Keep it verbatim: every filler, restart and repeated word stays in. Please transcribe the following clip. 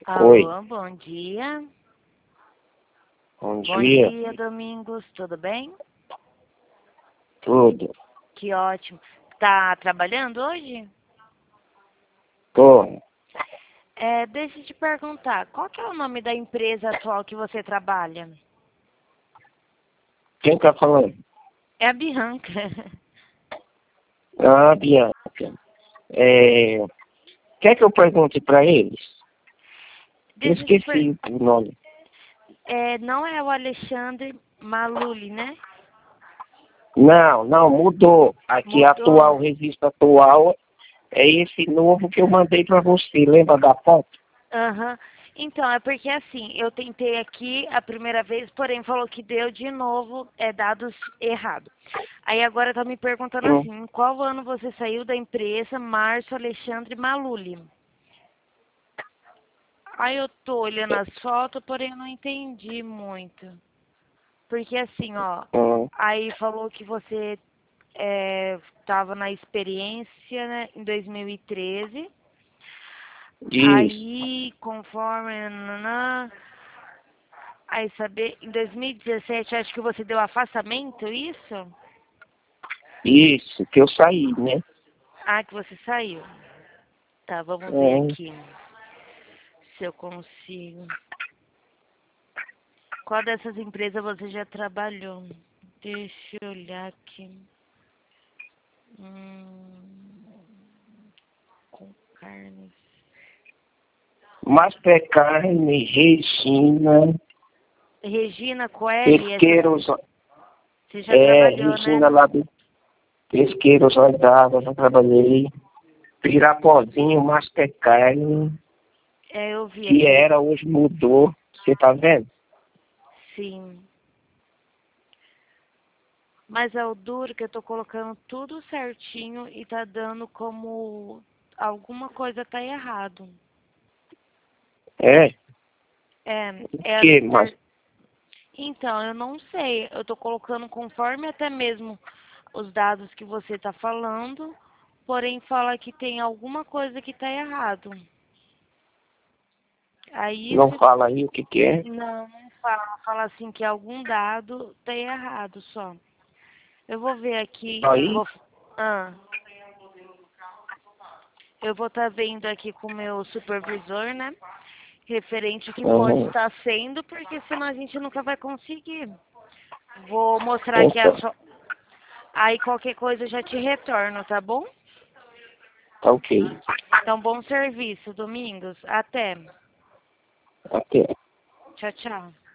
Oi, Alô, bom dia. bom Bom dia. dia, Domingos. Tudo bem? Tudo. Que ótimo. Tá trabalhando hoje? Tô. É, deixa eu te perguntar, qual que é o nome da empresa atual que você trabalha? Quem tá falando? É a Bianca. Ah, Bianca. É... Quer que eu pergunte pra eles? Eu Deixa eu te per... esqueci o nome. É, não é o Alexandre Maluli, né? Não, não, mudou. Aqui atual, Mudou? o registro atual é esse novo que eu mandei pra você. Lembra da foto? Aham. Então, é porque assim, eu tentei aqui a primeira vez, porém falou que deu de novo é, dados errados. Aí agora tá me perguntando Hum. assim, em qual ano você saiu da empresa Márcio Alexandre Maluli? Aí eu tô olhando as fotos, porém eu não entendi muito. Porque assim, ó, Hum. aí falou que você é, tava na experiência, né, em dois mil e treze. Isso, Aí, conforme... nananã, aí saber, em dois mil e dezessete, acho que você deu afastamento, isso? isso, que eu saí, né? Ah, que você saiu. Tá, vamos ver Hum. aqui se eu consigo. Qual dessas empresas você já trabalhou? Deixa eu olhar aqui. Hum, com carnes. Master Carne, Regina, Regina Coelho, essas... Pesqueiros, Você já é, trabalhou, Regina né? lá do Pesqueiros Andadas, já trabalhei. Pirapozinho, Master Carne, É, eu vi que aqui. era, hoje mudou. Você tá vendo? Sim. Mas é o duro que eu tô colocando tudo certinho e tá dando como alguma coisa tá errado. É, É, o é as que? Mas, per... Então, eu não sei. Eu tô colocando conforme até mesmo os dados que você tá falando, porém fala que tem alguma coisa que tá errado. Aí não isso fala aí o que que é? não, não fala, fala assim que algum dado tá errado só. Eu vou ver aqui, eu Aí, vou ah, eu vou estar vendo aqui com o meu supervisor, né? Referente que pode uhum. estar sendo, porque senão a gente nunca vai conseguir. Vou mostrar aqui a Então, sua. Aí qualquer coisa eu já te retorno, tá bom? tá ok. Então, bom serviço, Domingos. Até. Até. Tchau, tchau.